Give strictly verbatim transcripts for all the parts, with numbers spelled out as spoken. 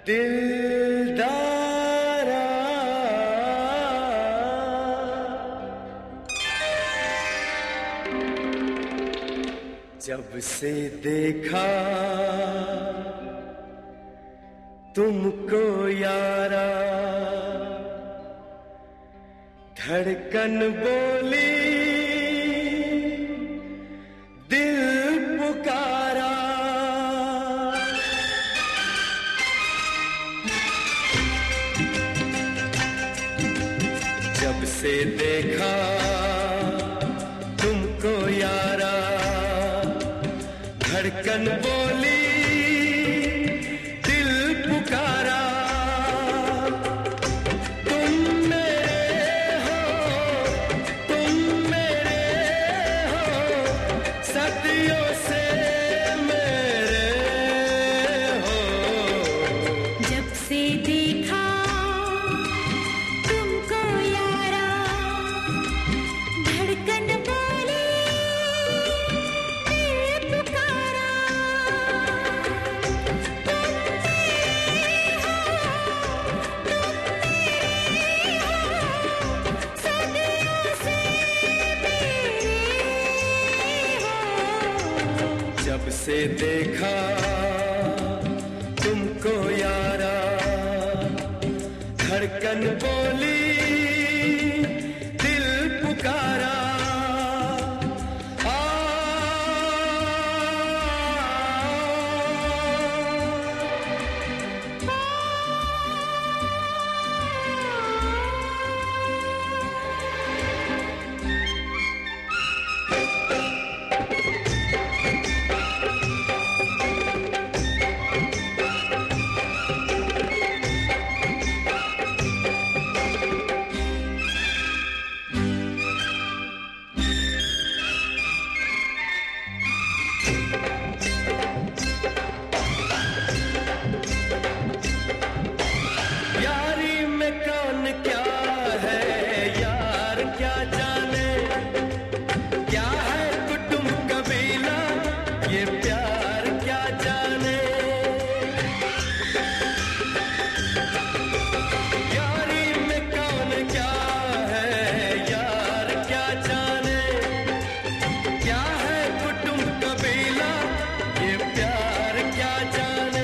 दिलदारा जब से देखा तुमको यारा, धड़कन बोली दिल पुकारा। जब से देखा तुमको यारा, धड़कन बोली दिल पुकारा। तुम मेरे हो, तुम मेरे हो, सदियों से मेरे हो। जब से देखा तुमको यारा, धड़कन बोली दिल पुकारा। जब से देखा तुमको यारा, धड़कन बोली दिल पुकारा। आ, यारी में कौन क्या है यार क्या जाने, क्या है कुटुंब कबीला ये प्यार क्या जाने। यारी में कौन क्या है यार क्या जाने, क्या है कुटुंब कबीला ये प्यार क्या जाने।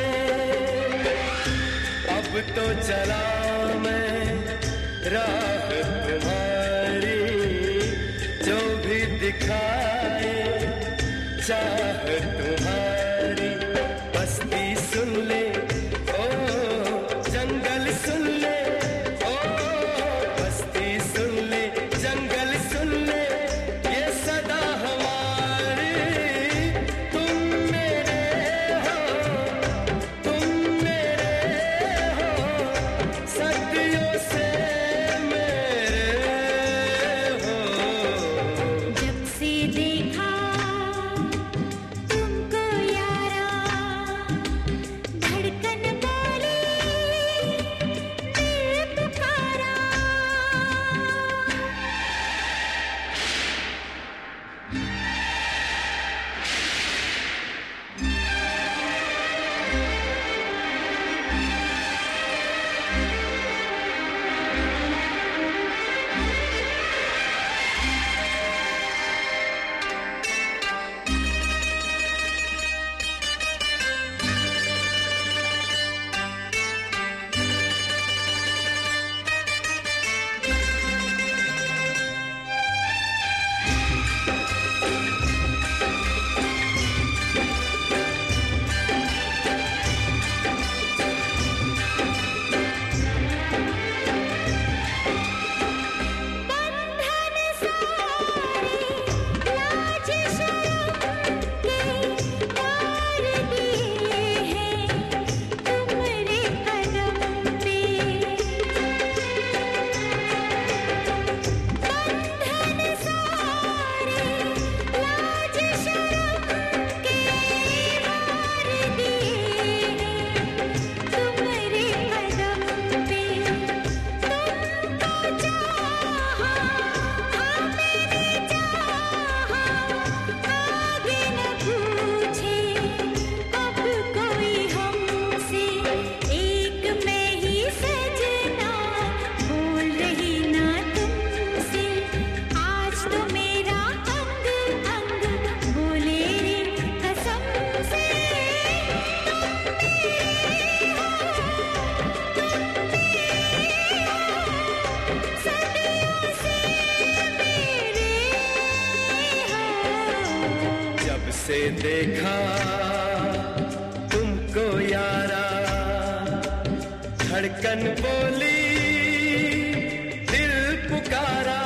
अब तो चला मैं राह तुम्हारी, जो भी दिखाए चाह तुम्हारी। बस्ती सुन ले ओ जंगल सुन ले, ओ बस्ती सुन ले जंगल सुन ले, ये सदा हमारी। तुम मेरे हो, तुम मेरे हो, देखा तुमको यारा, धड़कन बोली दिल पुकारा।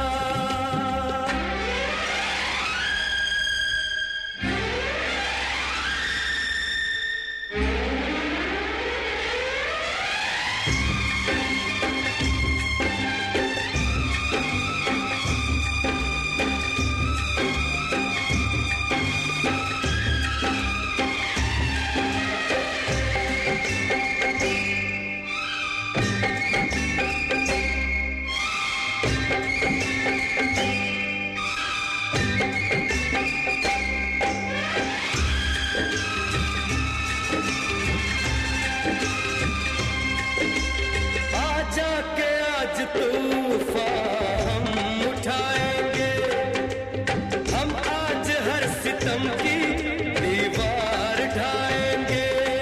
तूफान हम उठाएंगे, हम आज हर सितम की दीवार ढाएंगे।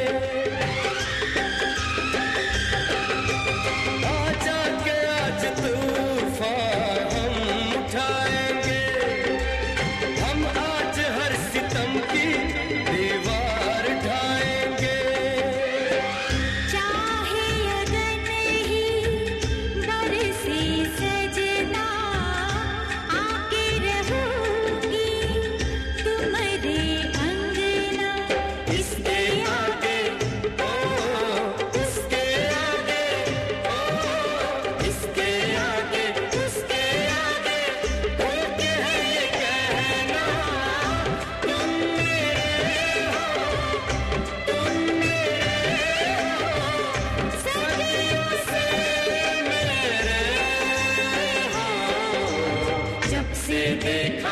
आजा के आज तूफान हम उठाएंगे, हम आज हर सितम की दीवार ढाएंगे। से देखा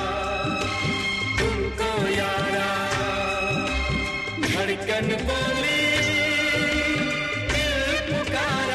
तुमको यारा, धड़कन बोली दिल पुकारा।